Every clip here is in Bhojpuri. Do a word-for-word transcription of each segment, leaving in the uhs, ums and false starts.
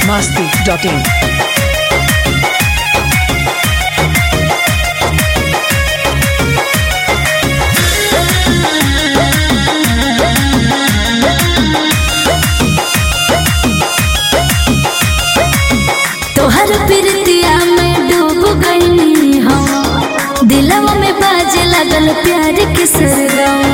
masti dot in. तोहर प्रीतिया में डूब गई हम, दिलवा में बाजे लगल प्यार के सरगम।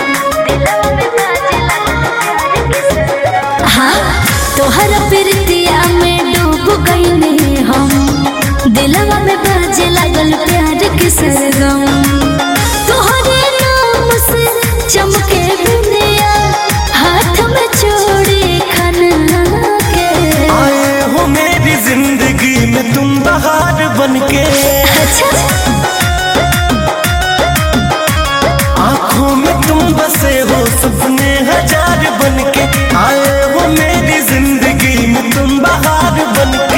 हाँ, तोहर प्रीतिया में डूब गई हम, दिलवा में बाजे लगल प्यार के सरगम। तोहरे नाम से चमके दुनिया, हाथ में चूड़ी खनना के। आए हो मेरी जिंदगी में तुम बहार बनके। अच्छा, आँखों में तुम बसे हो सपने हजार बनके। आए हो मेरी जिंदगी में तुम बहार बनके।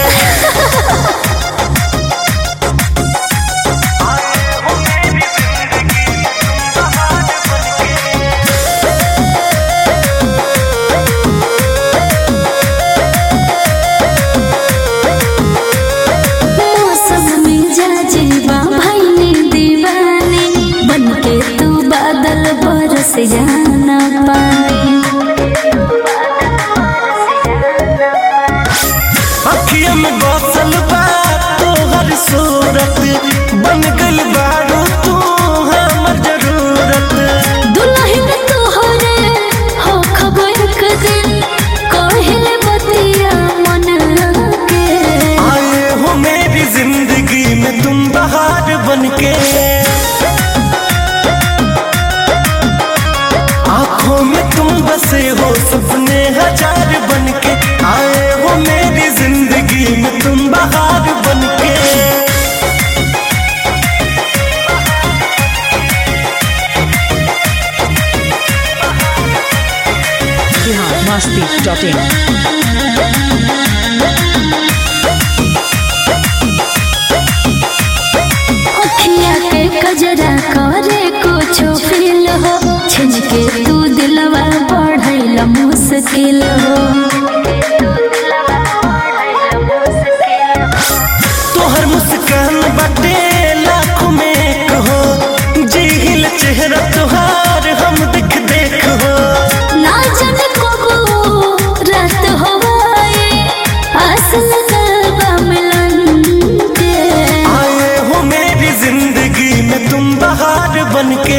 मौसम में जा जीवा भाईनी दीवानी, बनके तू बादल बरस जाना पानी। अखियों में बसल बा तोहर सूरत, बन गइल बारू तू हमर जरूरत। दुल्हन तोहरे हो खबो एक दिन, कहले बतिया मन के। आए हो मेरी जिंदगी में तुम बहार बनके। आँखों में तुम बसे हो सपने हजार बनके। आए हो मेरी जिंदगी में तुम बहार बनके। Bihar masti dot in. अखिया के कजरा करे कुछो फील हो, छिनके तू दिलवा बढ़ैल मुश्किल हो। तोहर मुस्कान बाटे लाखों में एक हो, जिहिल चेहरा तोहार हम देख देख हो। ना जाने कब रात होवे, आस लगल बा मिलन के। आए हो मेरी जिंदगी में तुम बहार बनके।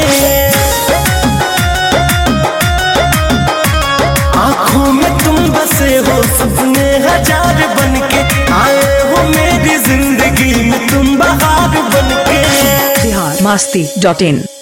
आँखों में तुम बसे हो सपने हजार बनके। आए हो मेरी जिंदगी में तुम बहार बनके। Bihar masti dot in.